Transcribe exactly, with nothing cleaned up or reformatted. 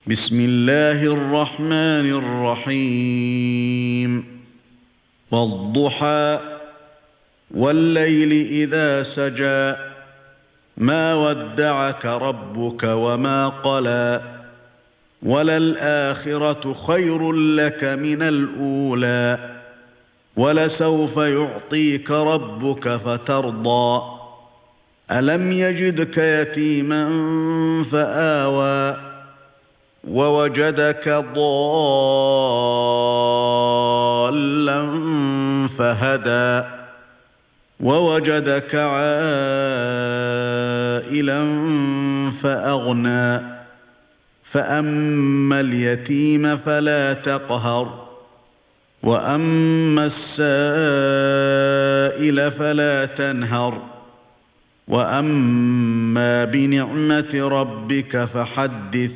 بسم الله الرحمن الرحيم والضحى والليل إذا سجى ما ودعك ربك وما قلى وللآخرة خير لك من الأولى ولسوف يعطيك ربك فترضى ألم يجدك يتيما فآوى ووجدك ضالا فهدى ووجدك عائلا فأغنى فأما اليتيم فلا تقهر وأما السائل فلا تنهر وأما بنعمة ربك فحدث